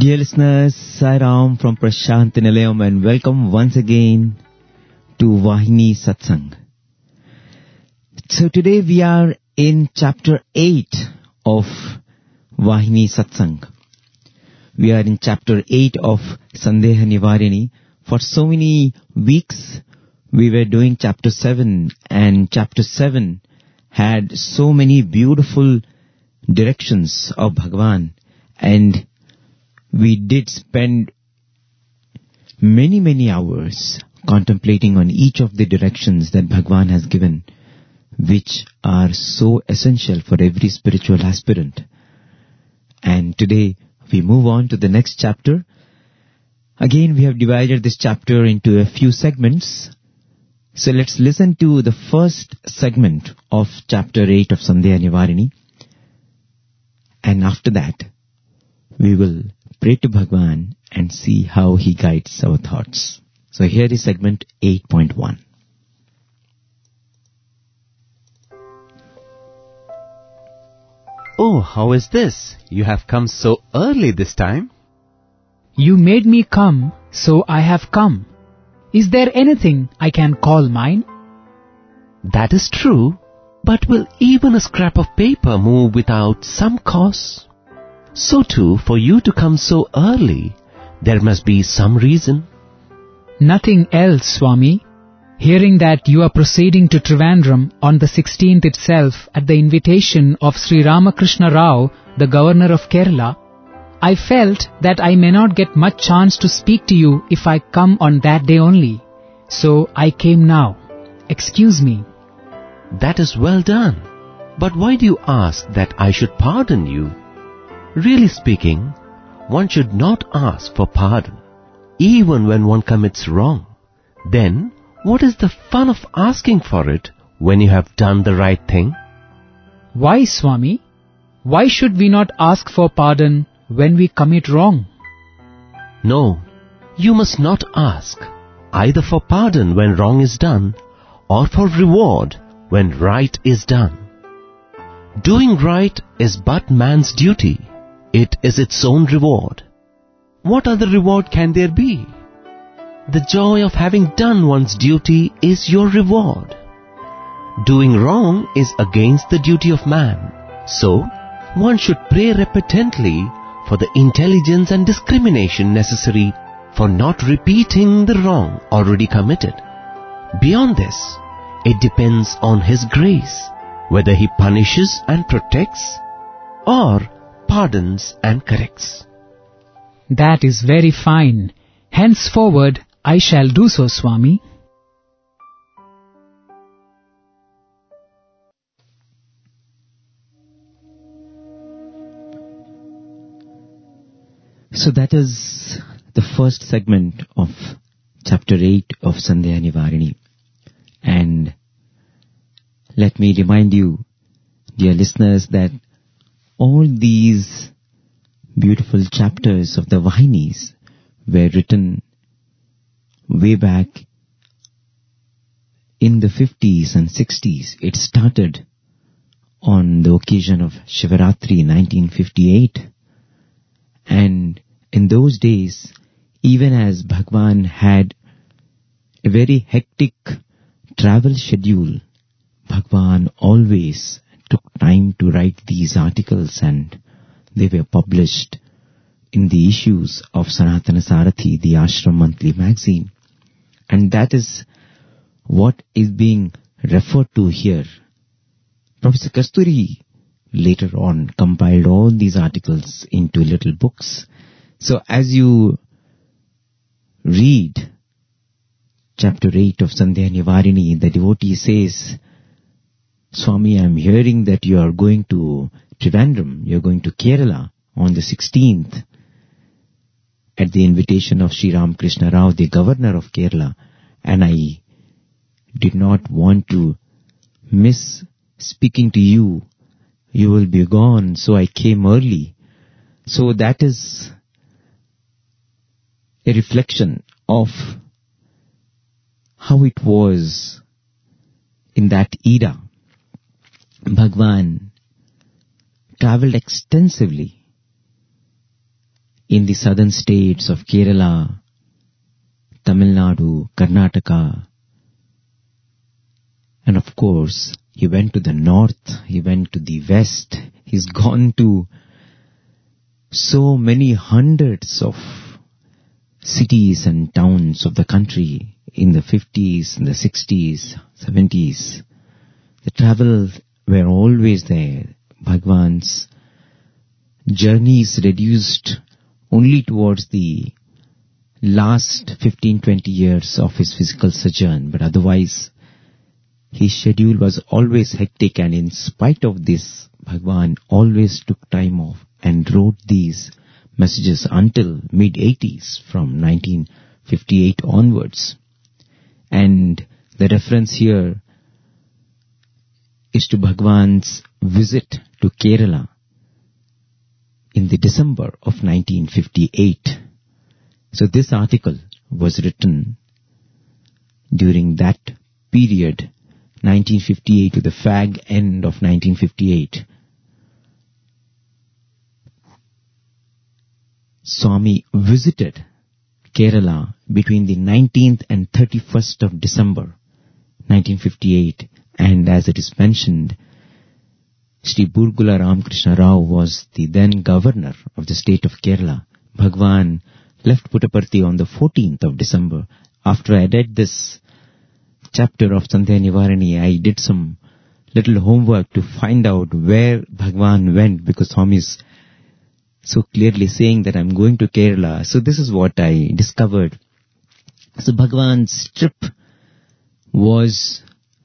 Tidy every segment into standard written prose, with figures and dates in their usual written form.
Dear listeners, Sai Ram from Prashant Nilayam and welcome once again to Vahini Satsang. So today we are in chapter 8 of Vahini Satsang. We are in chapter 8 of Sandeha Nivarini. For so many weeks we were doing chapter 7 and chapter 7 had so many beautiful directions of Bhagavan, and we did spend many hours contemplating on each of the directions that Bhagavan has given, which are so essential for every spiritual aspirant. And today we move on to the next chapter. Again, we have divided this chapter into a few segments. So let's listen to the first segment of chapter 8 of Sandeha Nivarini. And after that, we will pray to Bhagavan and see how he guides our thoughts. So here is segment 8.1. Oh, how is this? You have come so early this time. You made me come, so I have come. Is there anything I can call mine? That is true, but will even a scrap of paper move without some cause? So too, for you to come so early, there must be some reason. Nothing else, Swami. Hearing that you are proceeding to Trivandrum on the 16th itself at the invitation of Sri Ramakrishna Rao, the Governor of Kerala, I felt that I may not get much chance to speak to you if I come on that day only. So I came now. Excuse me. That is well done. But why do you ask that I should pardon you? Really speaking, one should not ask for pardon, even when one commits wrong. Then, what is the fun of asking for it when you have done the right thing? Why, Swami? Why should we not ask for pardon when we commit wrong? No, you must not ask, either for pardon when wrong is done, or for reward when right is done. Doing right is but man's duty. It is its own reward. What other reward can there be? The joy of having done one's duty is your reward. Doing wrong is against the duty of man. So, one should pray repentantly for the intelligence and discrimination necessary for not repeating the wrong already committed. Beyond this, it depends on His grace, whether He punishes and protects, or pardons and corrects. That is very fine. Henceforward, I shall do so, Swami. So that is the first segment of chapter 8 of Sandeha Nivarini. And let me remind you, dear listeners, that all these beautiful chapters of the Vahinis were written way back in the 50s and 60s. It started on the occasion of Shivaratri 1958. And in those days, even as Bhagavan had a very hectic travel schedule, Bhagavan always took time to write these articles, and they were published in the issues of Sanatana Sarathi, the Ashram monthly magazine. And that is what is being referred to here. Professor Kasturi later on compiled all these articles into little books. So as you read chapter 8 of Sandeha Nivarini, the devotee says, Swami, I am hearing that you are going to Trivandrum, you are going to Kerala on the 16th at the invitation of Sri Ramakrishna Rao, the Governor of Kerala, and I did not want to miss speaking to you. You will be gone, so I came early. So that is a reflection of how it was in that era. Bhagavan traveled extensively in the southern states of Kerala, Tamil Nadu, Karnataka. And of course, he went to the north, he went to the west, he's gone to so many hundreds of cities and towns of the country in the 50s, in the 60s, 70s. The travel were always there. Bhagwan's journeys reduced only towards the last 15-20 years of his physical sojourn, but otherwise his schedule was always hectic, and in spite of this, Bhagwan always took time off and wrote these messages until mid-80s, from 1958 onwards. And the reference here is to Bhagwan's visit to Kerala in the December of 1958. So this article was written during that period, 1958 to the fag end of 1958. Swami visited Kerala between the 19th and 31st of December 1958, and as it is mentioned, Sri Burgula Ramakrishna Rao was the then governor of the state of Kerala. Bhagwan left Puttaparthi on the 14th of December. After I read this chapter of Sandhya Nivarani, I did some little homework to find out where Bhagwan went, because Swami is so clearly saying that I'm going to Kerala. So this is what I discovered. So Bhagwan's trip was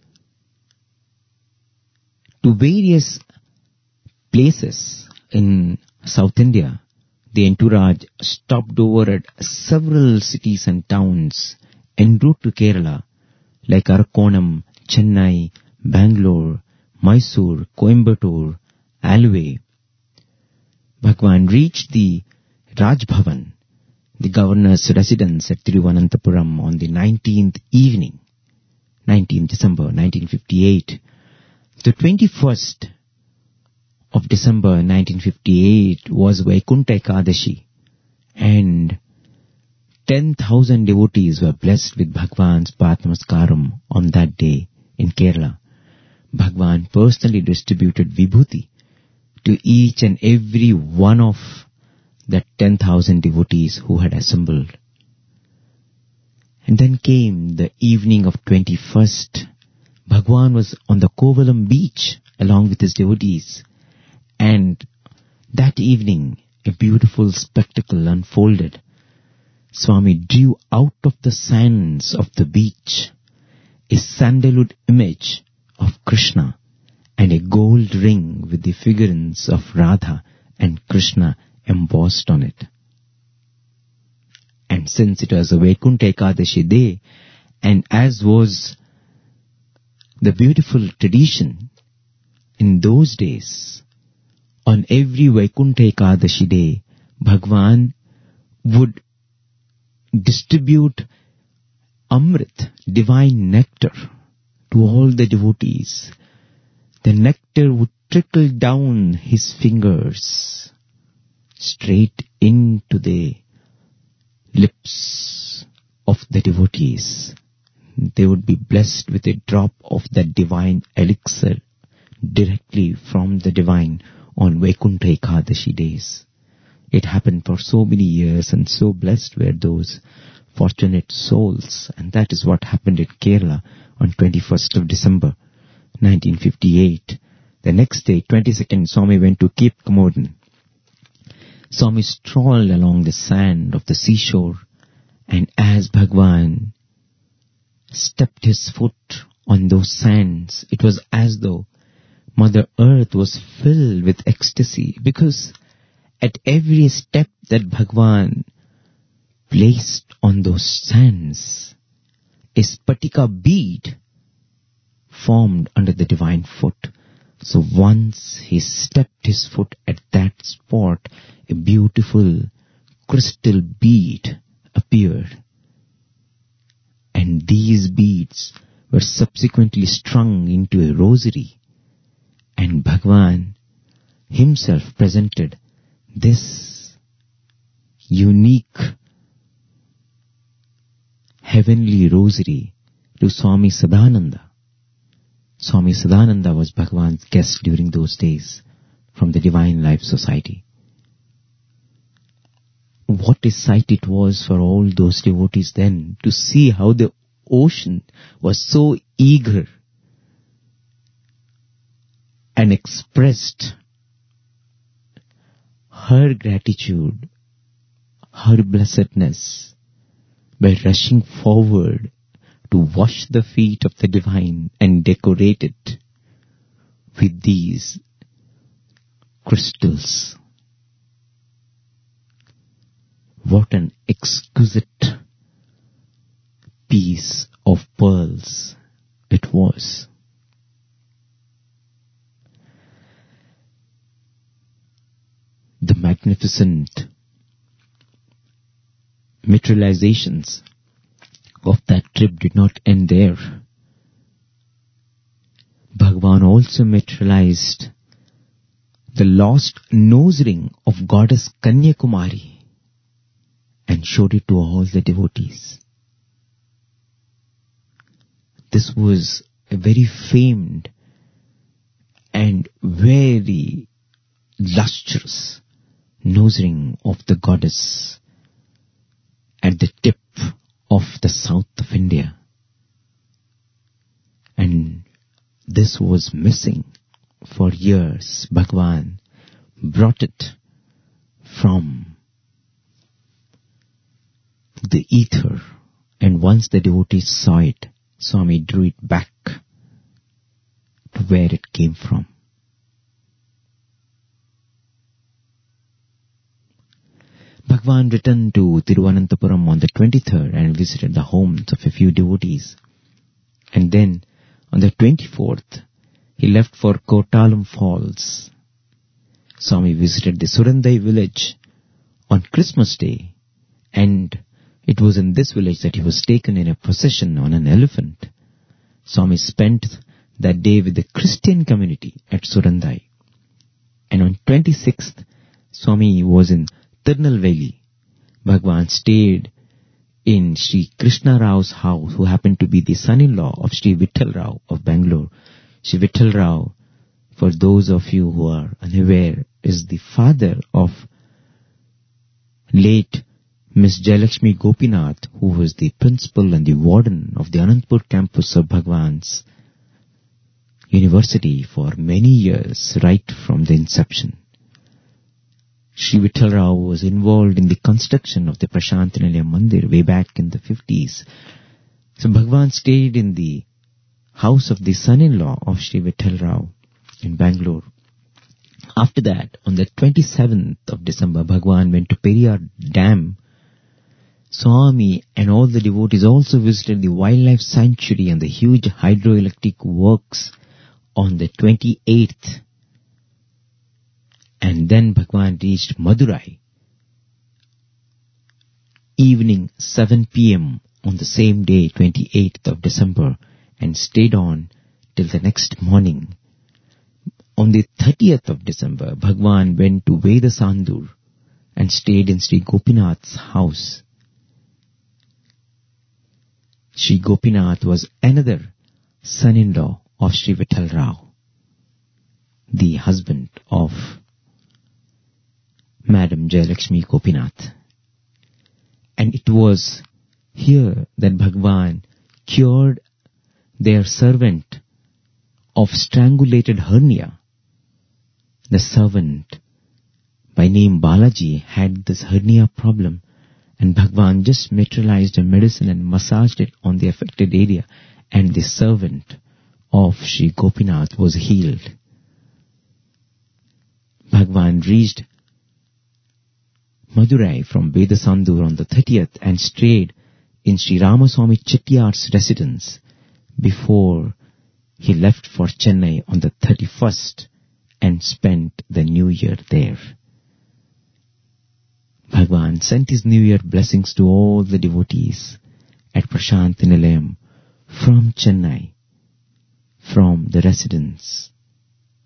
to various places in South India. The entourage stopped over at several cities and towns en route to Kerala, like Arkonam, Chennai, Bangalore, Mysore, Coimbatore, Alway. Bhagwan reached the Raj Bhavan, the governor's residence at Thiruvananthapuram, on the 19th evening, 19th December 1958. The 21st of December 1958 was Vaikuntha Ekadashi, and 10,000 devotees were blessed with Bhagwan's Path-namaskaram on that day in Kerala. Bhagwan personally distributed vibhuti to each and every one of that 10,000 devotees who had assembled. And then came the evening of 21st. Bhagwan was on the Kovalam beach along with his devotees, and that evening a beautiful spectacle unfolded. Swami drew out of the sands of the beach a sandalwood image of Krishna and a gold ring with the figurines of Radha and Krishna embossed on it. And since it was a Vaikuntha Ekadashi day, and as was the beautiful tradition in those days, on every Vaikuntha Ekadashi day, Bhagwan would distribute Amrit, divine nectar, to all the devotees. The nectar would trickle down his fingers straight into the lips of the devotees. They would be blessed with a drop of that divine elixir directly from the divine on Vaikuntha Ekadashi days. It happened for so many years, and so blessed were those fortunate souls. And that is what happened in Kerala on 21st of December 1958. The next day, 22nd, Swami went to Cape Comorin. Swami strolled along the sand of the seashore, and as Bhagwan stepped his foot on those sands, it was as though Mother Earth was filled with ecstasy, because at every step that Bhagwan placed on those sands, a spatika bead formed under the divine foot. So once he stepped his foot at that spot, a beautiful crystal bead appeared. And these beads were subsequently strung into a rosary. And Bhagwan himself presented this unique heavenly rosary to Swami Sadananda. Swami Sadananda was Bhagwan's guest during those days from the Divine Life Society. What a sight it was for all those devotees then to see how the ocean was so eager and expressed her gratitude, her blessedness by rushing forward to wash the feet of the divine and decorate it with these crystals. What an exquisite piece of pearls it was. The magnificent materializations of that trip did not end there. Bhagwan also materialized the lost nose ring of goddess Kanyakumari and showed it to all the devotees. This was a very famed and very lustrous nose ring of the goddess at the tip of the south of India. And this was missing for years. Bhagwan brought it from the ether, and once the devotees saw it, Swami drew it back to where it came from. Bhagwan returned to Tiruvananthapuram on the 23rd and visited the homes of a few devotees. And then, on the 24th, he left for Kottalam Falls. Swami visited the Surandai village on Christmas Day, and it was in this village that he was taken in a procession on an elephant. Swami spent that day with the Christian community at Surandai. And on 26th, Swami was in Tirunelveli. Bhagwan stayed in Sri Krishna Rao's house, who happened to be the son-in-law of Sri Vittal Rao of Bangalore. Sri Vittal Rao, for those of you who are unaware, is the father of late Miss Jayalakshmi Gopinath, who was the principal and the warden of the Anantapur campus of Bhagwan's university for many years, right from the inception. Sri Vittal Rao was involved in the construction of the Prashant Nilayam Mandir way back in the 50s. So Bhagwan stayed in the house of the son-in-law of Sri Vittal Rao in Bangalore. After that, on the 27th of December, Bhagwan went to Periyar Dam. Swami and all the devotees also visited the wildlife sanctuary and the huge hydroelectric works on the 28th. And then Bhagwan reached Madurai evening 7 p.m. on the same day, 28th of December, and stayed on till the next morning. On the 30th of December, Bhagwan went to Vedasandur and stayed in Sri Gopinath's house. Sri Gopinath was another son-in-law of Sri Vittal Rao, the husband of Madam Jayalakshmi Gopinath. And it was here that Bhagwan cured their servant of strangulated hernia. The servant by name Balaji had this hernia problem, and Bhagwan just materialized a medicine and massaged it on the affected area, and the servant of Sri Gopinath was healed. Bhagwan reached Madurai from Vedasandur on the 30th and stayed in Sri Ramaswamy Chettiar's residence before he left for Chennai on the 31st and spent the new year there. Bhagwan sent his new year blessings to all the devotees at Prashant Nilayam from Chennai, from the residence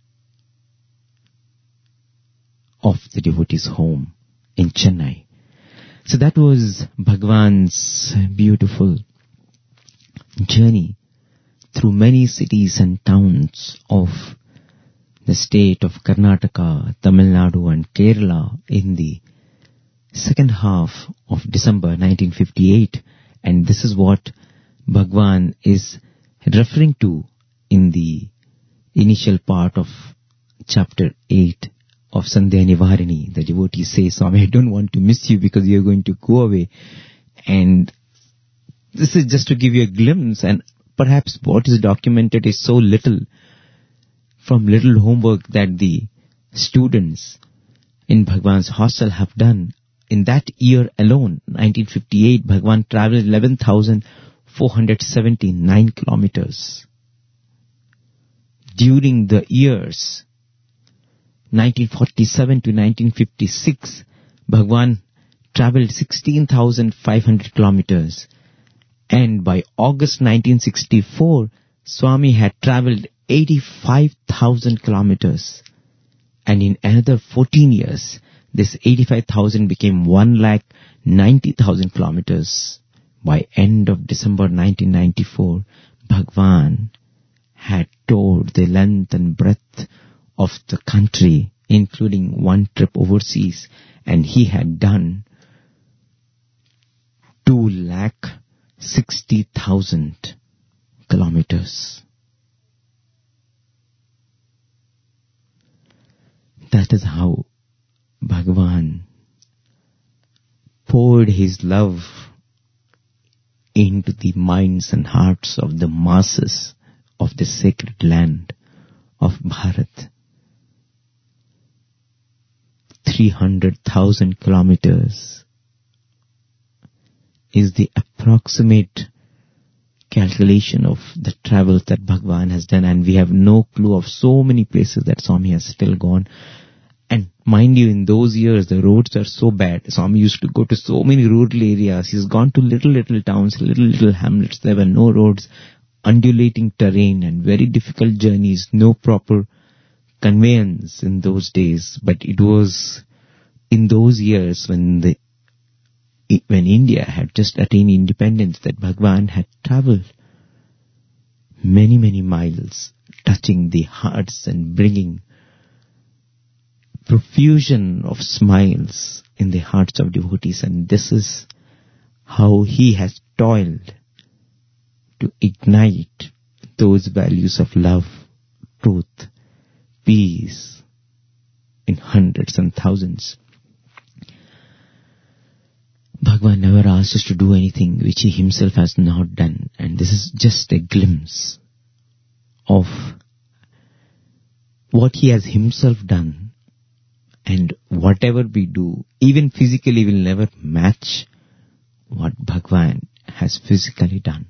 of the devotee's home in Chennai. So that was Bhagwan's beautiful journey through many cities and towns of the state of Karnataka, Tamil Nadu and Kerala in the second half of December 1958. And this is what Bhagwan is referring to in the initial part of chapter 8 of Sandhya Nivarini. The devotee says, Swami, I don't want to miss you because you're going to go away. And this is just to give you a glimpse, and perhaps what is documented is so little from little homework that the students in Bhagwan's hostel have done. In that year alone, 1958, Bhagwan traveled 11,479 kilometers. During the years 1947 to 1956, Bhagwan traveled 16,500 kilometers. And by August 1964, Swami had traveled 85,000 kilometers. And in another 14 years, this 85,000 became 1,90,000 kilometers. By end of December 1994, Bhagwan had toured the length and breadth of the country, including one trip overseas, and he had done 2,60,000 kilometers. That is how Bhagwan poured his love into the minds and hearts of the masses of the sacred land of Bharat. 300,000 kilometers is the approximate calculation of the travels that Bhagwan has done, and we have no clue of so many places that Swami has still gone. And mind you, in those years, the roads are so bad. Swami used to go to so many rural areas. He's gone to little towns, little hamlets. There were no roads, undulating terrain and very difficult journeys, no proper conveyance in those days. But it was in those years when India had just attained independence that Bhagwan had traveled many miles, touching the hearts and bringing profusion of smiles in the hearts of devotees. And this is how he has toiled to ignite those values of love, truth, peace in hundreds and thousands. Bhagwan never asked us to do anything which he himself has not done. And this is just a glimpse of what he has himself done. And whatever we do, even physically, will never match what Bhagwan has physically done.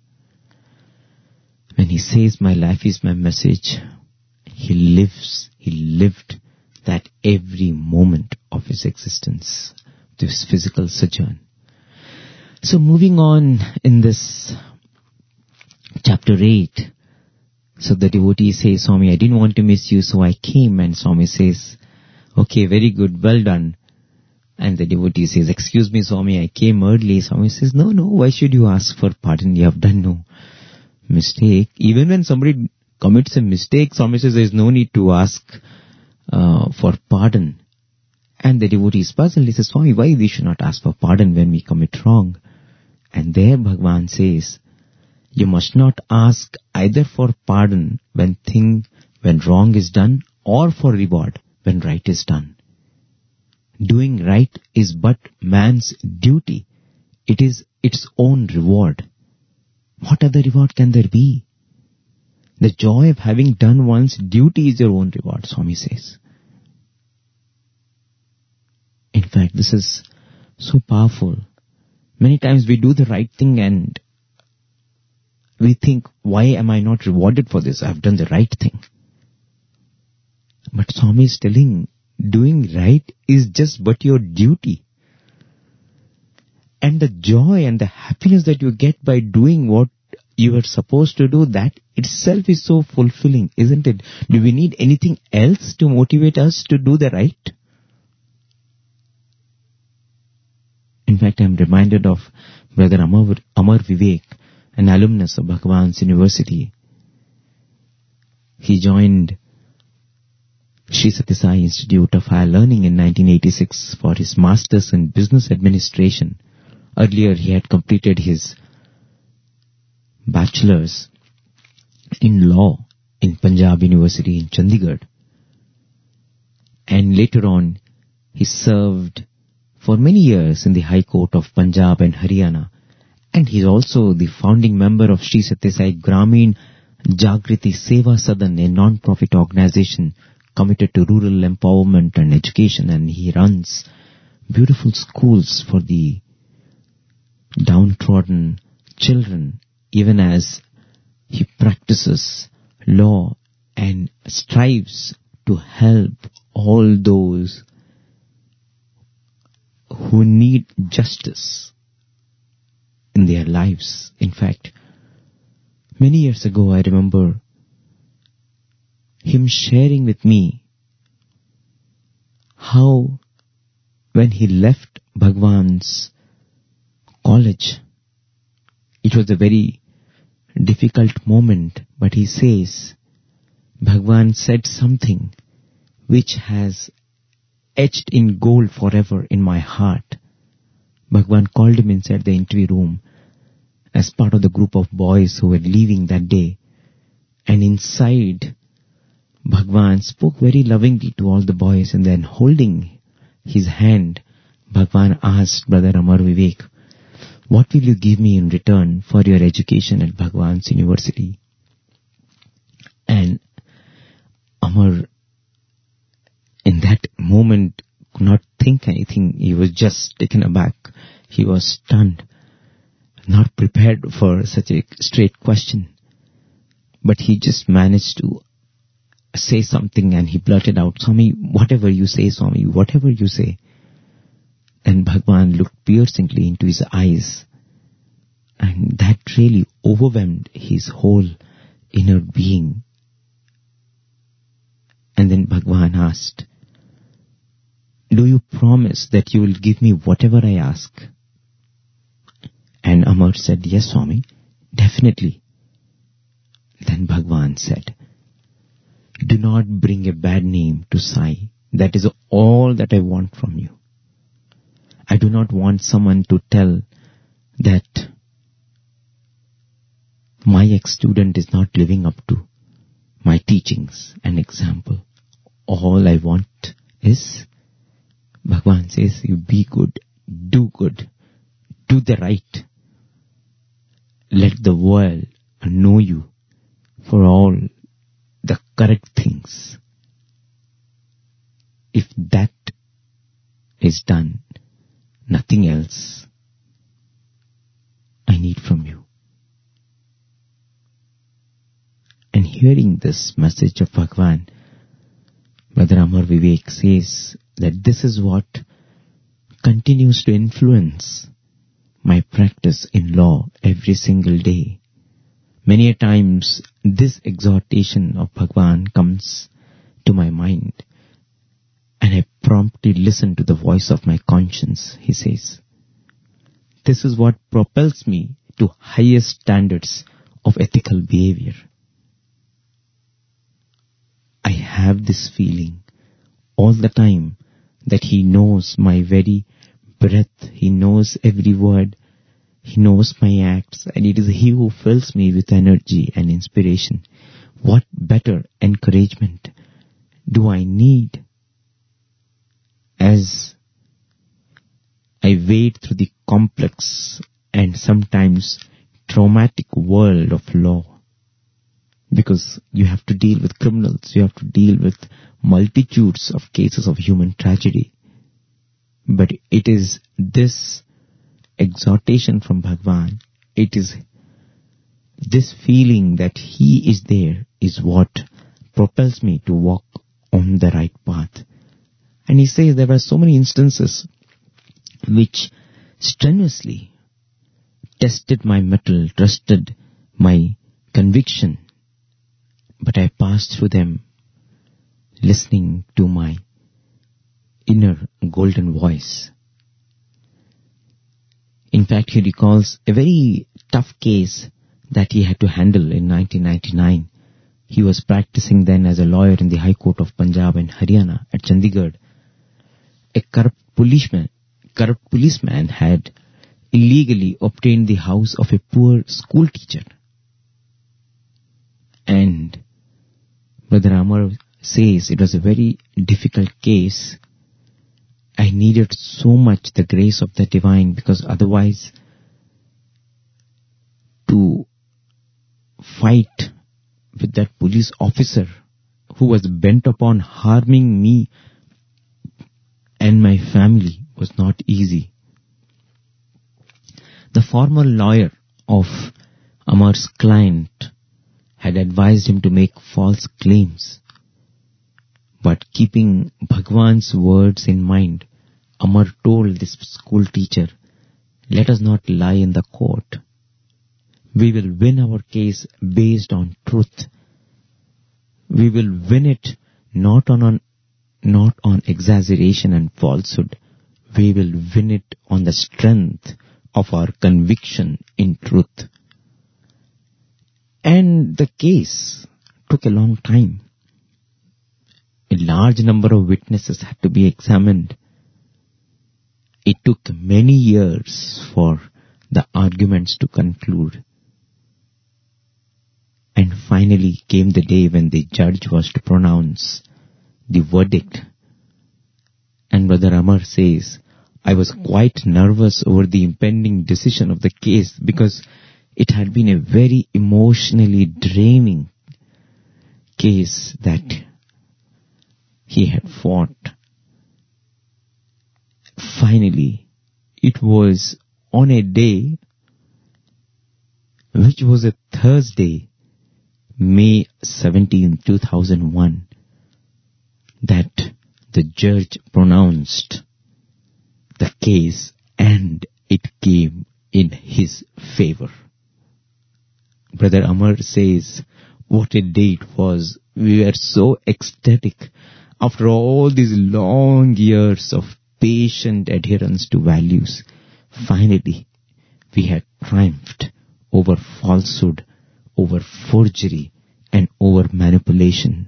When he says, my life is my message, he lived that every moment of his existence, this physical sojourn. So moving on in this chapter 8, so the devotee says, Swami, I didn't want to miss you, so I came. And Swami says, okay, very good, well done. And the devotee says, excuse me, Swami, I came early. Swami says, no, why should you ask for pardon? You have done no mistake. Even when somebody commits a mistake, Swami says there is no need to ask for pardon. And the devotee is puzzled. He says, Swami, why we should not ask for pardon when we commit wrong? And there Bhagwan says, you must not ask either for pardon when wrong is done, or for reward when right is done. Doing right is but man's duty. It is its own reward. What other reward can there be? The joy of having done one's duty is your own reward, Swami says. In fact, this is so powerful. Many times we do the right thing and we think, why am I not rewarded for this? I have done the right thing. But Swami is telling, doing right is just but your duty. And the joy and the happiness that you get by doing what you are supposed to do, that itself is so fulfilling, isn't it? Do we need anything else to motivate us to do the right? In fact, I'm reminded of Brother Amar Vivek, an alumnus of Bhagwan's University. He joined Sri Sathya Sai Institute of Higher Learning in 1986 for his Masters in Business Administration. Earlier, he had completed his Bachelor's in Law in Punjab University in Chandigarh. And later on, he served for many years in the High Court of Punjab and Haryana. And he's also the founding member of Sri Sathya Sai Gramin Jagriti Seva Sadan, a non-profit organization committed to rural empowerment and education. And he runs beautiful schools for the downtrodden children, even as he practices law and strives to help all those who need justice in their lives. In fact, many years ago, I remember him sharing with me how when he left Bhagwan's college, it was a very difficult moment, but he says, Bhagwan said something which has etched in gold forever in my heart. Bhagwan called him inside the interview room as part of the group of boys who were leaving that day. And inside, Bhagwan spoke very lovingly to all the boys, and then holding his hand, Bhagwan asked Brother Amar Vivek, what will you give me in return for your education at Bhagwan's University? And Amar, in that moment, could not think anything. He was just taken aback. He was stunned, not prepared for such a straight question. But he just managed to say something, and he blurted out, Swami, whatever you say, Swami, whatever you say. And Bhagwan looked piercingly into his eyes, and that really overwhelmed his whole inner being. And then Bhagwan asked, do you promise that you will give me whatever I ask? And Amar said, yes, Swami, definitely. Then Bhagwan said, do not bring a bad name to Sai. That is all that I want from you. I do not want someone to tell that my ex-student is not living up to my teachings and example. All I want is, Bhagwan says, you be good, do the right. Let the world know you for all the correct things. If that is done, nothing else I need from you. And hearing this message of Bhagwan, Brother Amar Vivek says that this is what continues to influence my practice in law every single day. Many a times this exhortation of Bhagwan comes to my mind, and I promptly listen to the voice of my conscience, he says. This is what propels me to highest standards of ethical behavior. I have this feeling all the time that he knows my very breath, he knows every word, he knows my acts, and it is he who fills me with energy and inspiration. What better encouragement do I need as I wade through the complex and sometimes traumatic world of law? Because you have to deal with criminals, you have to deal with multitudes of cases of human tragedy. But it is this exhortation from Bhagwan, it is this feeling that he is there is what propels me to walk on the right path. And he says there were so many instances which strenuously tested my mettle, tested my conviction, but I passed through them listening to my inner golden voice. In fact, he recalls a very tough case that he had to handle in 1999. He was practicing then as a lawyer in the High Court of Punjab and Haryana at Chandigarh. A corrupt policeman had illegally obtained the house of a poor school teacher. And Brother Amar says it was a very difficult case. I needed so much the grace of the divine, because otherwise to fight with that police officer who was bent upon harming me and my family was not easy. The former lawyer of Amar's client had advised him to make false claims. But keeping Bhagwan's words in mind, Amar told this school teacher, "Let us not lie in the court. We will win our case based on truth. We will win it not on exaggeration and falsehood. We will win it on the strength of our conviction in truth." And the case took a long time. A large number of witnesses had to be examined. It took many years for the arguments to conclude. And finally came the day when the judge was to pronounce the verdict. And Brother Amar says, I was quite nervous over the impending decision of the case, because it had been a very emotionally draining case that he had fought. Finally, it was on a day which was a Thursday, May 17, 2001, that the judge pronounced the case, and it came in his favor. Brother Amar says, what a day it was. We were so ecstatic. After all these long years of patient adherence to values, finally we had triumphed over falsehood, over forgery, and over manipulation.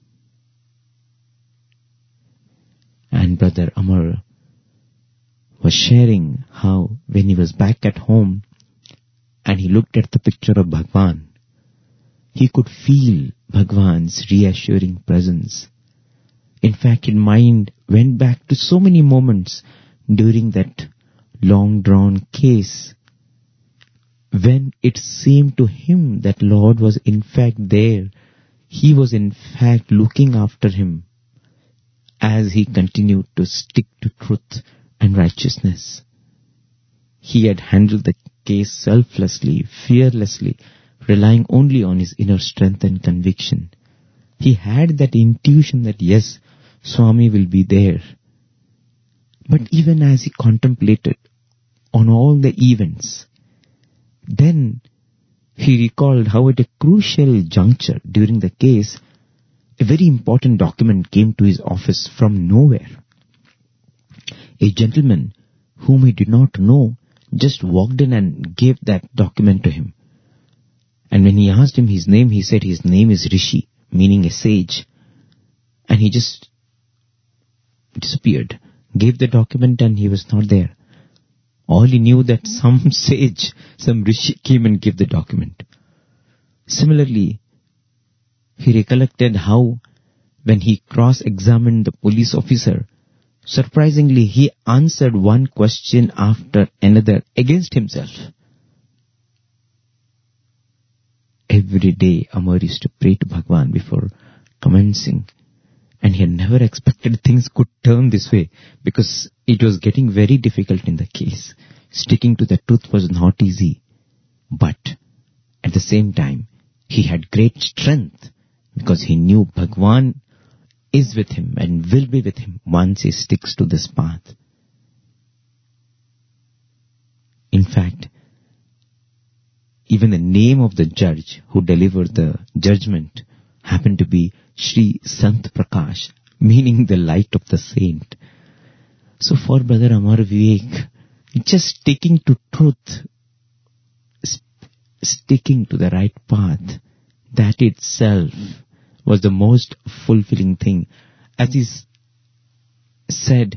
And Brother Amar was sharing how when he was back at home and he looked at the picture of Bhagwan, he could feel Bhagwan's reassuring presence. In fact, his mind went back to so many moments during that long-drawn case when it seemed to him that Lord was in fact there. He was in fact looking after him as he continued to stick to truth and righteousness. He had handled the case selflessly, fearlessly, relying only on his inner strength and conviction. He had that intuition that yes, Swami will be there. But even as he contemplated on all the events, then he recalled how at a crucial juncture during the case, a very important document came to his office from nowhere. A gentleman whom he did not know just walked in and gave that document to him. And when he asked him his name, he said his name is Rishi, meaning a sage. And he just disappeared, gave the document, and he was not there. All he knew that some sage, some Rishi came and gave the document. Similarly, he recollected how when he cross-examined the police officer, surprisingly he answered one question after another against himself. Every day Amar used to pray to Bhagwan before commencing, and he had never expected things could turn this way, because it was getting very difficult in the case. Sticking to the truth was not easy, but at the same time he had great strength, because he knew Bhagwan is with him and will be with him once he sticks to this path. In fact, even the name of the judge who delivered the judgment happened to be Sri Sant Prakash, meaning the light of the saint. So for Brother Amar Vivek, just sticking to truth, sticking to the right path, that itself was the most fulfilling thing. As he said,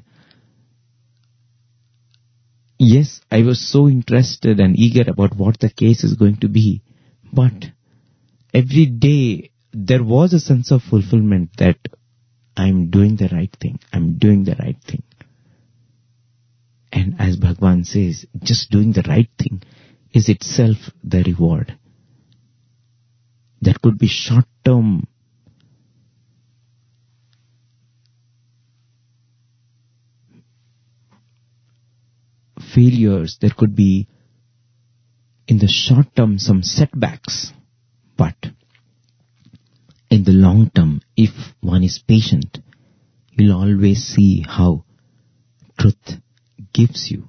yes, I was so interested and eager about what the case is going to be, but every day there was a sense of fulfillment that I'm doing the right thing. I'm doing the right thing. And as Bhagavan says, just doing the right thing is itself the reward. That could be short-term failures, there could be in the short term some setbacks, but in the long term, if one is patient, you'll always see how truth gives you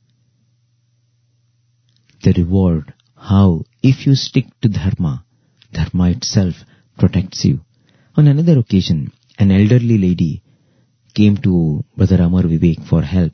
the reward, how if you stick to dharma, dharma itself protects you. On another occasion, an elderly lady came to Brother Amar Vivek for help.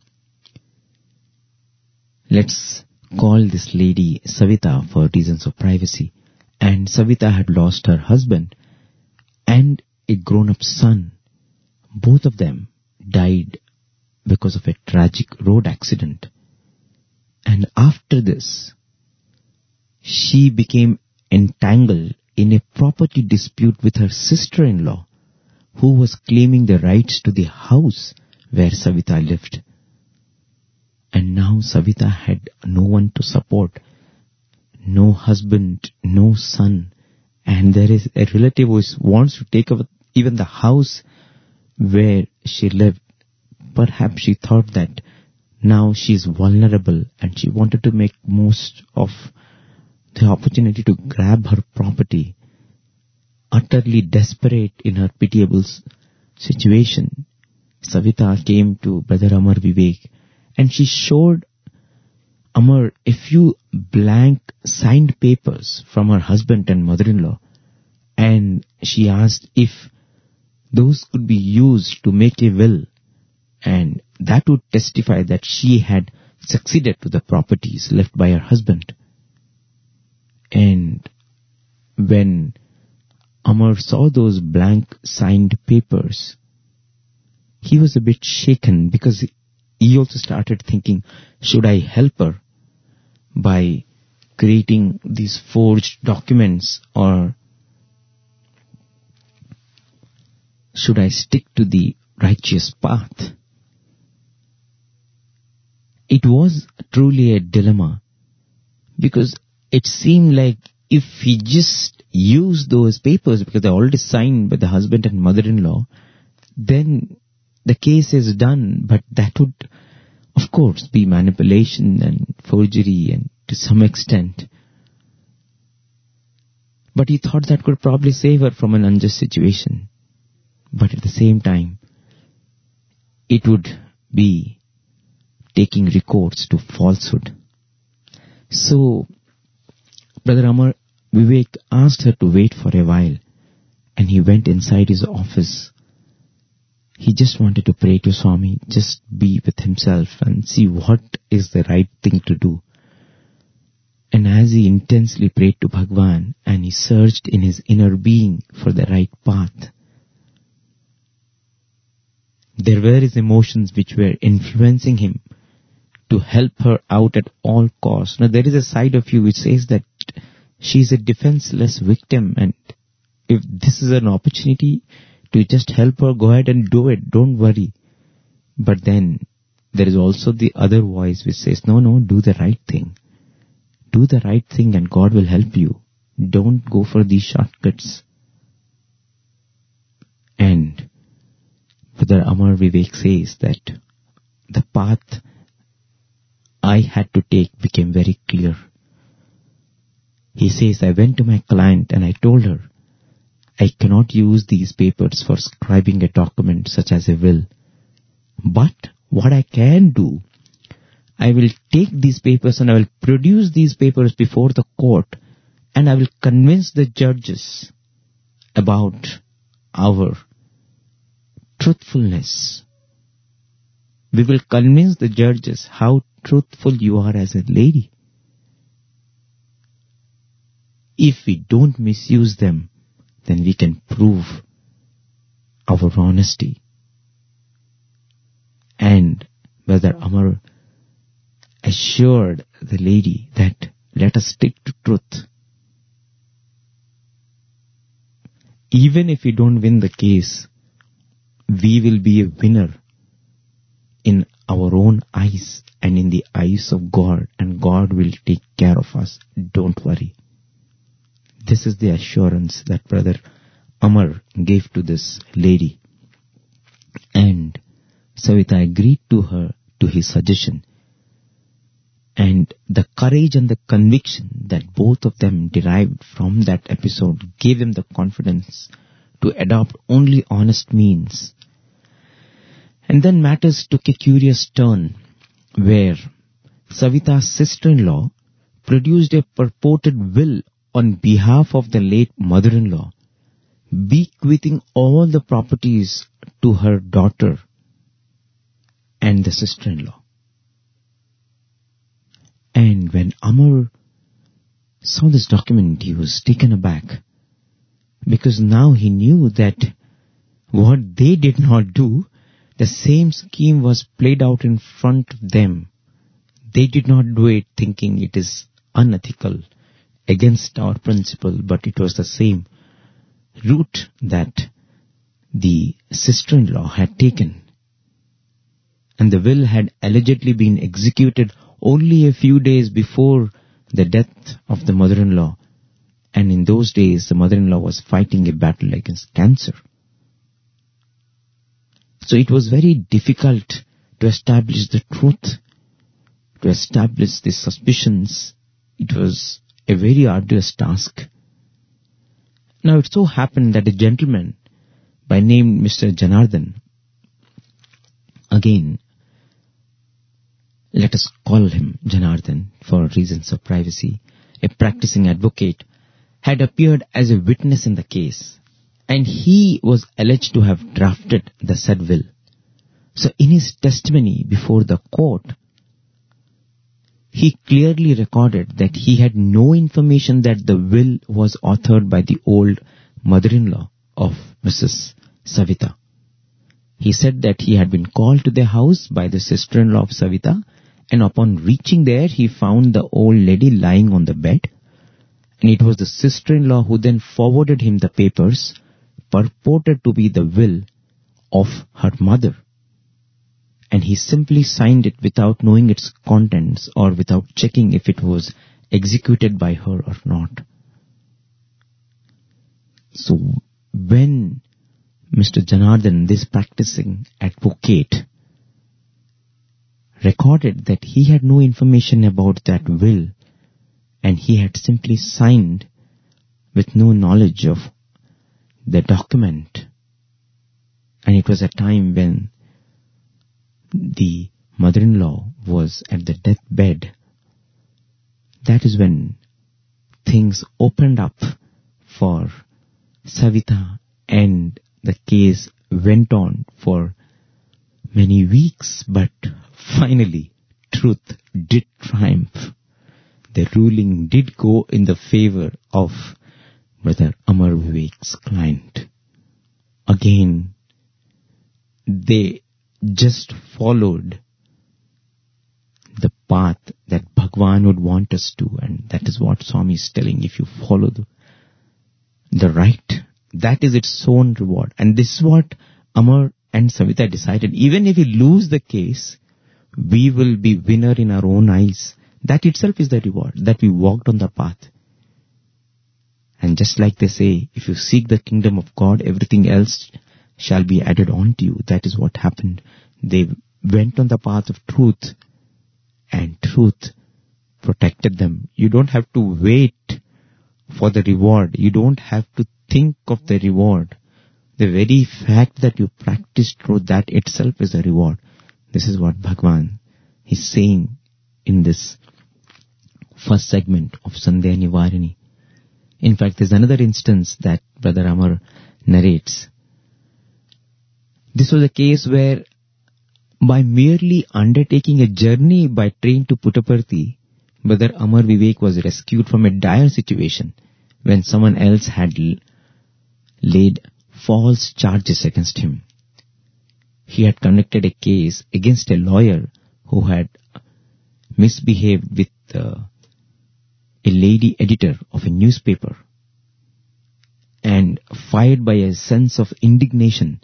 Let's call this lady Savita for reasons of privacy. And Savita had lost her husband and a grown-up son. Both of them died because of a tragic road accident. And after this, she became entangled in a property dispute with her sister-in-law, who was claiming the rights to the house where Savita lived. And now Savita had no one to support, no husband, no son, and there is a relative who wants to take over even the house where she lived. Perhaps she thought that now she is vulnerable and she wanted to make most of the opportunity to grab her property. Utterly desperate in her pitiable situation, Savita came to Brother Amar Vivek and she showed Amar a few blank signed papers from her husband and mother-in-law, and she asked if those could be used to make a will, and that would testify that she had succeeded to the properties left by her husband. And when Amar saw those blank signed papers, he was a bit shaken because he also started thinking, should I help her by creating these forged documents, or should I stick to the righteous path? It was truly a dilemma, because it seemed like if he just used those papers, because they're already signed by the husband and mother-in-law, then the case is done, but that would, of course, be manipulation and forgery and to some extent. But he thought that could probably save her from an unjust situation. But at the same time, it would be taking recourse to falsehood. So, Brother Amar Vivek asked her to wait for a while, and he went inside his office. He just wanted to pray to Swami, just be with himself and see what is the right thing to do. And as he intensely prayed to Bhagavan and he searched in his inner being for the right path, there were his emotions which were influencing him to help her out at all costs. Now there is a side of you which says that she is a defenseless victim, and if this is an opportunity to just help her, go ahead and do it, don't worry. But then there is also the other voice which says, no, do the right thing. Do the right thing and God will help you. Don't go for these shortcuts. And Brother Amar Vivek says that the path I had to take became very clear. He says, I went to my client and I told her, I cannot use these papers for scribing a document such as a will. But what I can do, I will take these papers and I will produce these papers before the court, and I will convince the judges about our truthfulness. We will convince the judges how truthful you are as a lady. If we don't misuse them, then we can prove our honesty. And Brother Amar assured the lady that let us stick to truth. Even if we don't win the case, we will be a winner in our own eyes and in the eyes of God, and God will take care of us. Don't worry. This is the assurance that Brother Amar gave to this lady. And Savita agreed to his suggestion. And the courage and the conviction that both of them derived from that episode gave him the confidence to adopt only honest means. And then matters took a curious turn, where Savita's sister-in-law produced a purported will on behalf of the late mother-in-law, bequeathing all the properties to her daughter and the sister-in-law. And when Amar saw this document, he was taken aback, because now he knew that what they did not do, the same scheme was played out in front of them. They did not do it thinking it is unethical, against our principle, but it was the same route that the sister-in-law had taken. And the will had allegedly been executed only a few days before the death of the mother-in-law. And in those days, the mother-in-law was fighting a battle against cancer. So it was very difficult to establish the truth, to establish the suspicions. It was a very arduous task. Now it so happened that a gentleman by name Mr. Janardhan, again, let us call him Janardhan for reasons of privacy, a practicing advocate, had appeared as a witness in the case, and he was alleged to have drafted the said will. So in his testimony before the court, he clearly recorded that he had no information that the will was authored by the old mother-in-law of Mrs. Savita. He said that he had been called to their house by the sister-in-law of Savita, and upon reaching there, he found the old lady lying on the bed, and it was the sister-in-law who then forwarded him the papers purported to be the will of her mother. And he simply signed it without knowing its contents or without checking if it was executed by her or not. So when Mr. Janardhan, this practicing advocate, recorded that he had no information about that will, and he had simply signed with no knowledge of the document, and it was a time when the mother-in-law was at the deathbed, that is when things opened up for Savita, and the case went on for many weeks, but finally truth did triumph. The ruling did go in the favor of Brother Amar Vivek's client. Again, they just followed the path that Bhagwan would want us to, and that is what Swami is telling. If you follow the right, that is its own reward. And this is what Amar and Savita decided. Even if we lose the case, we will be winner in our own eyes. That itself is the reward, that we walked on the path. And just like they say, if you seek the kingdom of God, everything else shall be added on to you. That is what happened. They went on the path of truth, and truth protected them. You don't have to wait for the reward. You don't have to think of the reward. The very fact that you practice truth, that itself is a reward. This is what Bhagwan is saying in this first segment of Sandhya Nivarini. In fact, there's another instance that Brother Amar narrates. This was a case where by merely undertaking a journey by train to Puttaparthi, Brother Amar Vivek was rescued from a dire situation when someone else had laid false charges against him. He had conducted a case against a lawyer who had misbehaved with a lady editor of a newspaper, and fired by a sense of indignation,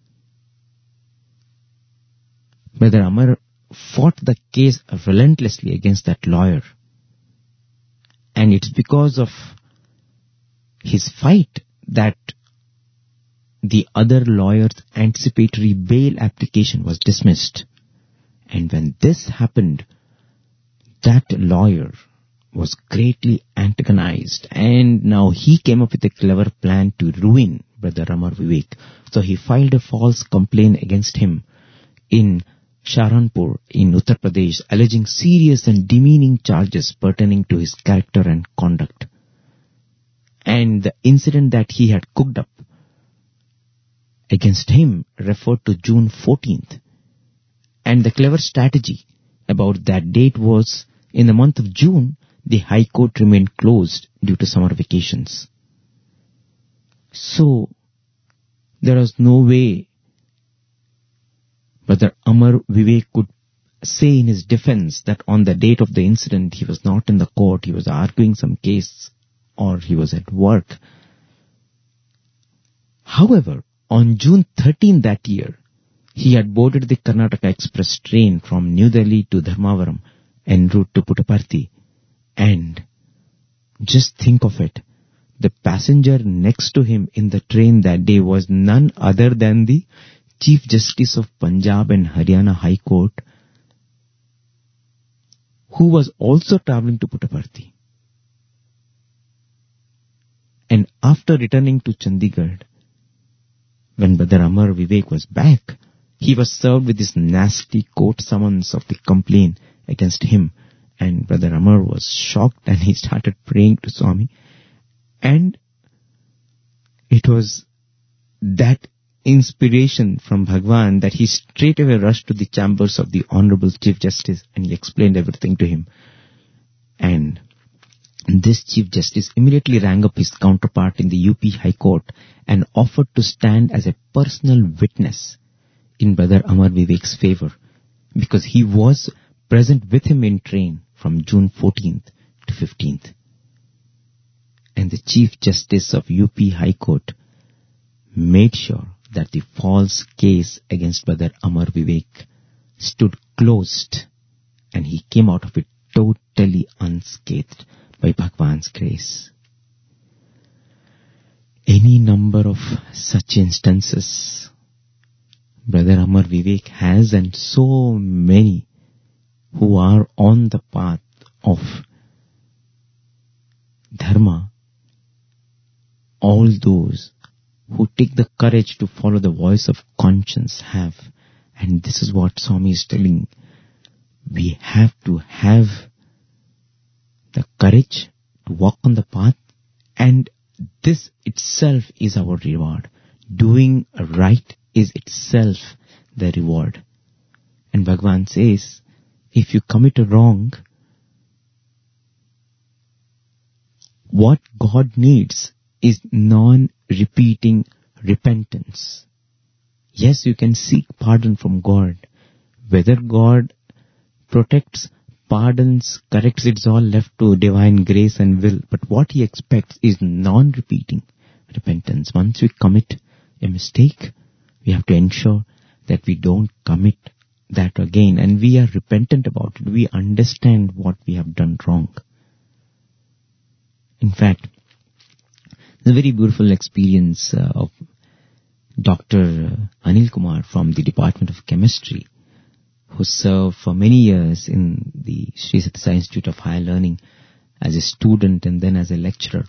Brother Amar fought the case relentlessly against that lawyer. And it's because of his fight that the other lawyer's anticipatory bail application was dismissed. And when this happened, that lawyer was greatly antagonized, and now he came up with a clever plan to ruin Brother Amar Vivek. So he filed a false complaint against him in Saharanpur in Uttar Pradesh, alleging serious and demeaning charges pertaining to his character and conduct. And the incident that he had cooked up against him referred to June 14th. And the clever strategy about that date was, in the month of June, the High Court remained closed due to summer vacations. So, there was no way Brother Amar Vivek could say in his defense that on the date of the incident he was not in the court, he was arguing some case, or he was at work. However, on June 13 that year, he had boarded the Karnataka Express train from New Delhi to Dharmavaram en route to Puttaparthi. And just think of it, the passenger next to him in the train that day was none other than the Chief Justice of Punjab and Haryana High Court, who was also traveling to Puttaparthi. And after returning to Chandigarh, when Brother Amar Vivek was back, he was served with this nasty court summons of the complaint against him. And Brother Amar was shocked and he started praying to Swami. And it was that inspiration from Bhagwan that he straight away rushed to the chambers of the Honorable Chief Justice and he explained everything to him. And this Chief Justice immediately rang up his counterpart in the UP High Court and offered to stand as a personal witness in Brother Amar Vivek's favor, because he was present with him in train from June 14th to 15th. And the Chief Justice of UP High Court made sure that the false case against Brother Amar Vivek stood closed, and he came out of it totally unscathed by Bhagwan's grace. Any number of such instances Brother Amar Vivek has, and so many who are on the path of dharma, all those who take the courage to follow the voice of conscience have. And this is what Swami is telling. We have to have the courage to walk on the path, and this itself is our reward. Doing right is itself the reward. And Bhagwan says, if you commit a wrong, what God needs is non-repeating repentance. Yes, you can seek pardon from God. Whether God protects, pardons, corrects, it's all left to divine grace and will. But what He expects is non-repeating repentance. Once we commit a mistake, we have to ensure that we don't commit that again, and we are repentant about it. We understand what we have done wrong. In fact, the very beautiful experience of Dr. Anil Kumar from the Department of Chemistry, who served for many years in the Sri Sathya Sai Institute of Higher Learning as a student and then as a lecturer.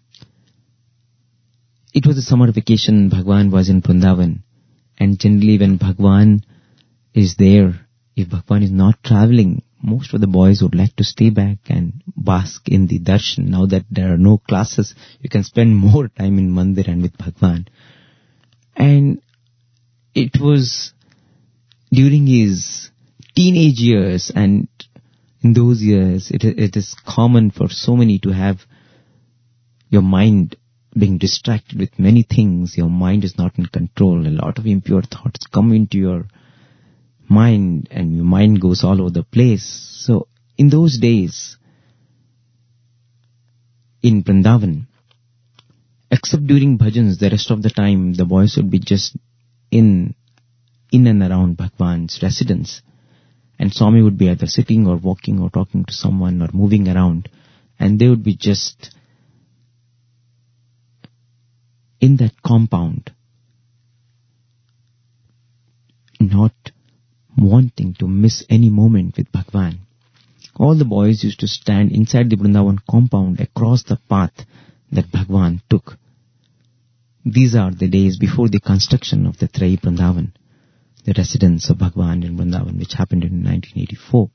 It was a summer vacation. Bhagwan was in Vrindavan, and generally when Bhagwan is there, if Bhagwan is not traveling, most of the boys would like to stay back and bask in the darshan. Now that there are no classes, you can spend more time in mandir and with Bhagwan. And it was during his teenage years, and in those years it is common for so many to have your mind being distracted with many things. Your mind is not in control. A lot of impure thoughts come into your mind and your mind goes all over the place. So in those days in Vrindavan, except during bhajans, the rest of the time the boys would be just in and around Bhagwan's residence, and Swami would be either sitting or walking or talking to someone or moving around, and they would be just in that compound, not wanting to miss any moment with Bhagwan. All the boys used to stand inside the Vrindavan compound across the path that Bhagwan took. These are the days before the construction of the Trai Vrindavan, the residence of Bhagwan in Vrindavan, which happened in 1984.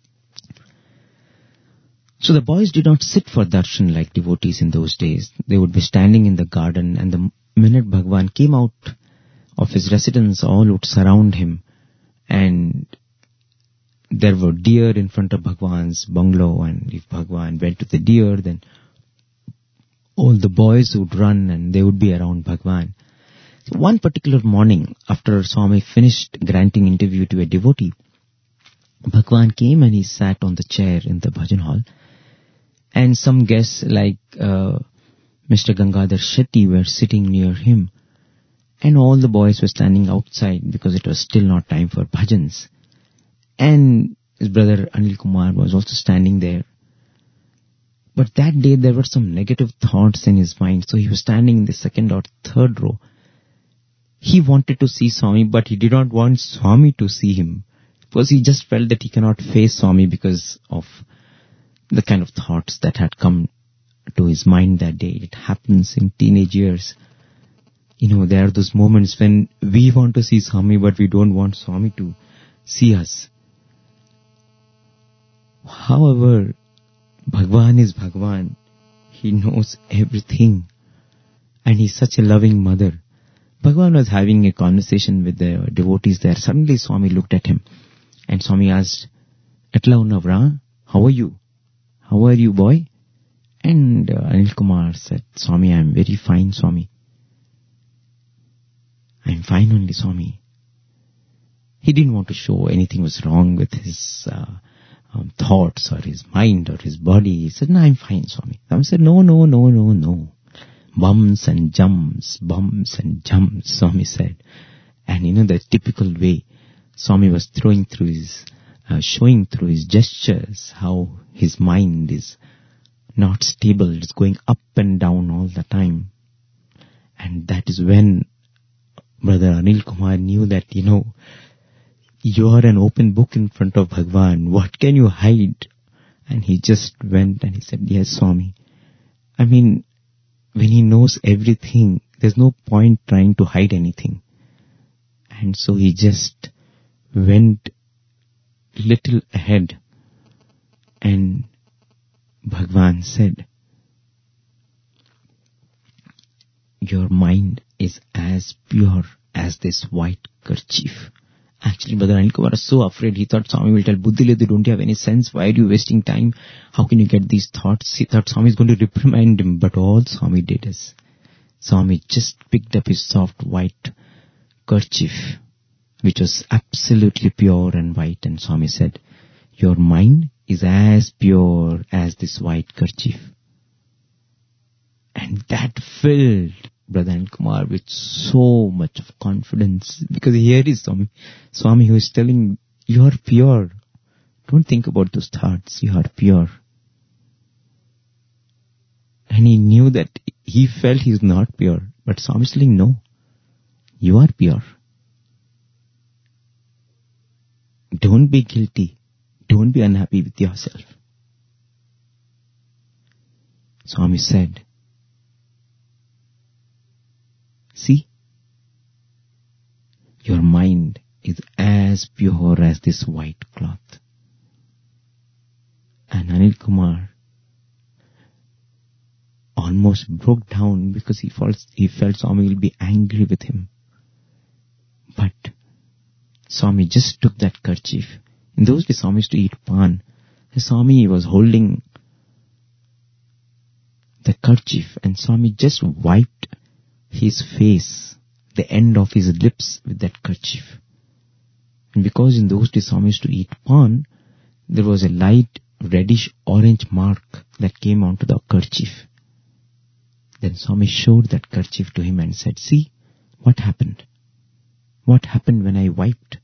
So the boys did not sit for darshan like devotees in those days. They would be standing in the garden, and the minute Bhagwan came out of his residence, all would surround him, and there were deer in front of Bhagwan's bungalow, and if Bhagwan went to the deer, then all the boys would run and they would be around Bhagwan. So one particular morning, after Swami finished granting interview to a devotee, Bhagwan came and he sat on the chair in the bhajan hall, and some guests like Mr. Gangadhar Shetty were sitting near him, and all the boys were standing outside because it was still not time for bhajans. And his brother Anil Kumar was also standing there. But that day there were some negative thoughts in his mind, so he was standing in the second or third row. He wanted to see Swami, but he did not want Swami to see him, because he just felt that he cannot face Swami because of the kind of thoughts that had come to his mind that day. It happens in teenage years. There are those moments when we want to see Swami, but we don't want Swami to see us. However, Bhagwan is Bhagwan. He knows everything. And he's such a loving mother. Bhagwan was having a conversation with the devotees there. Suddenly Swami looked at him. And Swami asked, "Etla unnavra? How are you? How are you, boy?" And Anil Kumar said, "Swami, I am very fine, Swami. I am fine only, Swami." He didn't want to show anything was wrong with his thoughts or his mind or his body. He said, "No, I'm fine, Swami." Swami said, No. Bumps and jumps, Swami said. And the typical way Swami was showing through his gestures how his mind is not stable. It's going up and down all the time. And that is when Brother Anil Kumar knew that, you are an open book in front of Bhagwan. What can you hide? And he just went and he said, "Yes, Swami." I mean, when he knows everything, there's no point trying to hide anything. And so he just went little ahead, and Bhagwan said, "Your mind is as pure as this white kerchief." Actually, Brother Anil Kumar was so afraid. He thought Swami will tell, "Buddhiledu, don't you have any sense? Why are you wasting time? How can you get these thoughts?" He thought Swami is going to reprimand him. But all Swami did is, Swami just picked up his soft white kerchief, which was absolutely pure and white. And Swami said, "Your mind is as pure as this white kerchief." And that filled Brother Anil Kumar with so much of confidence, because here is Swami who is telling, "You are pure. Don't think about those thoughts. You are pure." And he knew that he felt he is not pure, but Swami is saying, "No, you are pure. Don't be guilty. Don't be unhappy with yourself." Swami said, "See, your mind is as pure as this white cloth." And Anil Kumar almost broke down because he felt Swami will be angry with him. But Swami just took that kerchief. In those days, Swami used to eat pan. Swami was holding the kerchief and Swami just wiped his face, the end of his lips with that kerchief. And because in those days Swami used to eat pan, there was a light reddish orange mark that came onto the kerchief. Then Swami showed that kerchief to him and said, "See, what happened? What happened when I wiped?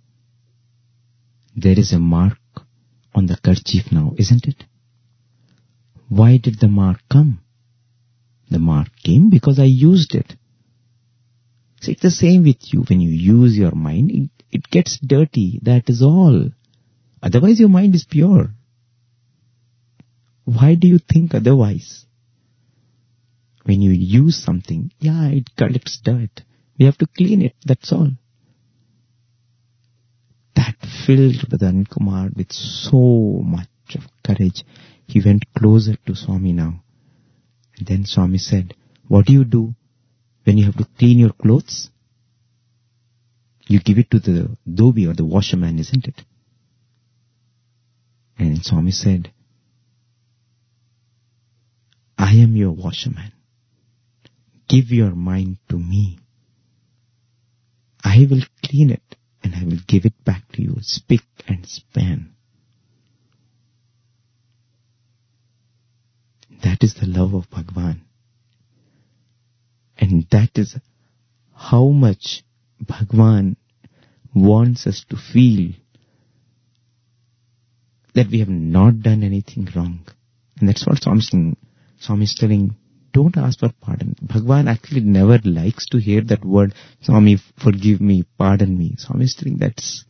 There is a mark on the kerchief now, isn't it? Why did the mark come? The mark came because I used it." So it's the same with you. When you use your mind, it gets dirty. That is all. Otherwise your mind is pure. Why do you think otherwise? When you use something, it collects dirt. We have to clean it, that's all. That filled Anil Kumar with so much of courage. He went closer to Swami now. And then Swami said, "What do you do when you have to clean your clothes? You give it to the dhobi or the washerman, isn't it?" And Swami said, "I am your washerman. Give your mind to me. I will clean it and I will give it back to you, spick and span." That is the love of Bhagwan. And that is how much Bhagwan wants us to feel that we have not done anything wrong. And that's what Swami is telling, don't ask for pardon. Bhagwan actually never likes to hear that word, "Swami, forgive me, pardon me." Swami is telling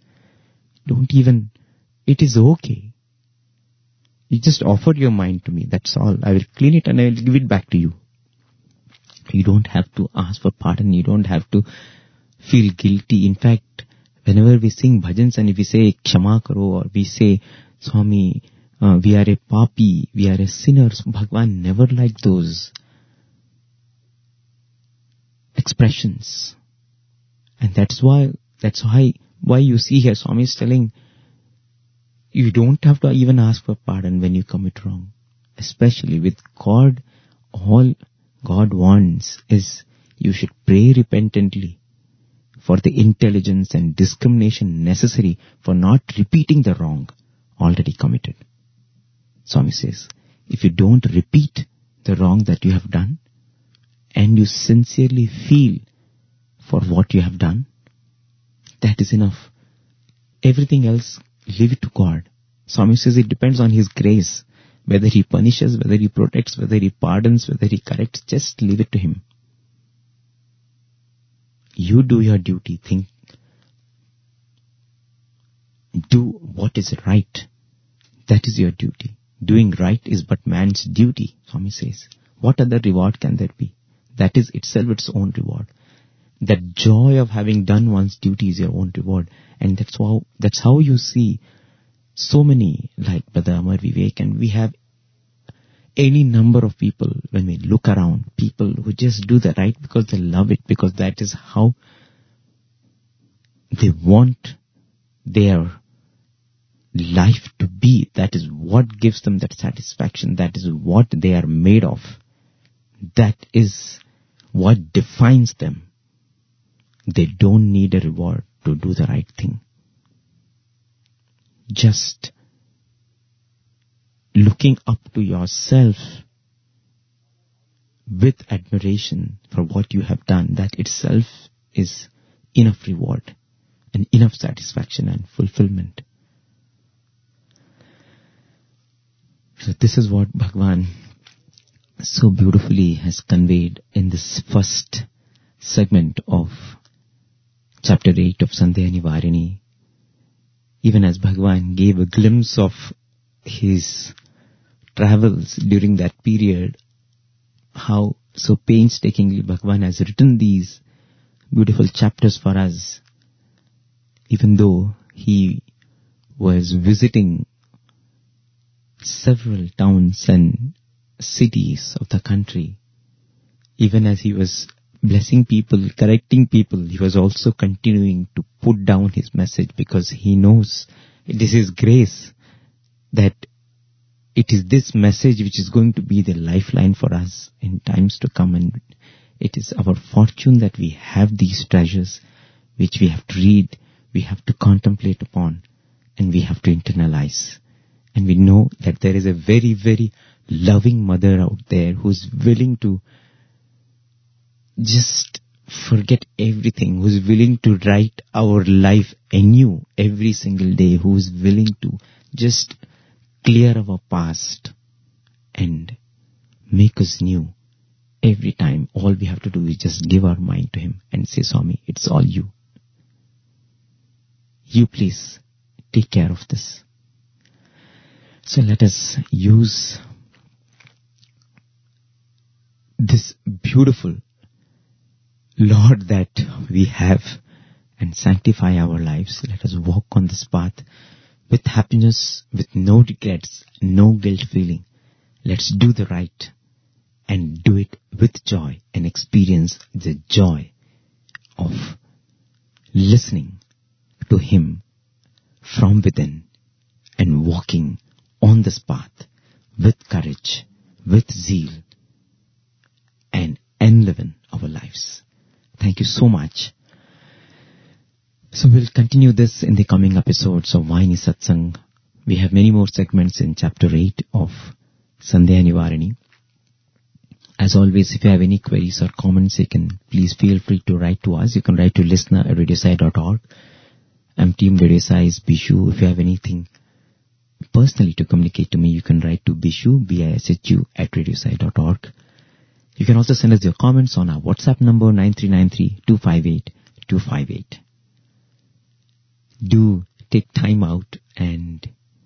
it is okay. You just offered your mind to me, that's all. I will clean it and I will give it back to you. You don't have to ask for pardon. You don't have to feel guilty. In fact, whenever we sing bhajans and if we say "Kshama karo" or we say, "Swami, we are a papi, we are a sinner," Bhagwan never liked those expressions. And that's why you see here Swami is telling, you don't have to even ask for pardon when you commit wrong. Especially with God, all God wants is you should pray repentantly for the intelligence and discrimination necessary for not repeating the wrong already committed. Swami says, if you don't repeat the wrong that you have done and you sincerely feel for what you have done, that is enough. Everything else, leave it to God. Swami says it depends on His grace. Whether He punishes, whether He protects, whether He pardons, whether He corrects, just leave it to Him. You do your duty. Do what is right. That is your duty. Doing right is but man's duty, Swami says. What other reward can there be? That is itself its own reward. That joy of having done one's duty is your own reward. And that's how you see so many like Brother Amar Vivek, and we have any number of people when we look around, people who just do the right because they love it, because that is how they want their life to be. That is what gives them that satisfaction. That is what they are made of. That is what defines them. They don't need a reward to do the right thing. Just looking up to yourself with admiration for what you have done, that itself is enough reward and enough satisfaction and fulfillment. So this is what Bhagwan so beautifully has conveyed in this first segment of chapter 8 of Sandhya Nivarini. Even as Bhagwan gave a glimpse of his travels during that period, how so painstakingly Bhagwan has written these beautiful chapters for us, even though he was visiting several towns and cities of the country, even as he was blessing people, correcting people, he was also continuing to put down his message, because he knows it is his grace that it is this message which is going to be the lifeline for us in times to come. And it is our fortune that we have these treasures which we have to read, we have to contemplate upon, and we have to internalize. And we know that there is a very, very loving mother out there who's willing to just forget everything, who's willing to write our life anew every single day, who's willing to just clear our past and make us new every time. All we have to do is just give our mind to him and say, Swami, it's all you. You please take care of this. So let us use this beautiful Lord that we have and sanctify our lives. Let us walk on this path with happiness, with no regrets, no guilt feeling. Let's do the right and do it with joy and experience the joy of listening to him from within and walking on this path with courage, with zeal, and enliven our lives. Thank you so much. So we'll continue this in the coming episodes of Vahini Satsang. We have many more segments in chapter 8 of Sandhya Nivarani. As always, if you have any queries or comments, you can please feel free to write to us. You can write to listener@radiosai.org. I'm Team Radio Sai's Bishu. If you have anything personally to communicate to me, you can write to Bishu, BISHU @radiosai.org. You can also send us your comments on our WhatsApp number 9393-258-258. Do take time out and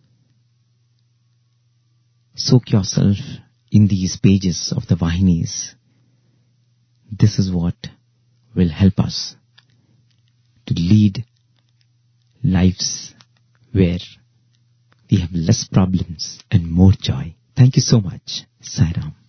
soak yourself in these pages of the Vahinis. This is what will help us to lead lives where we have less problems and more joy. Thank you so much. Sai Ram.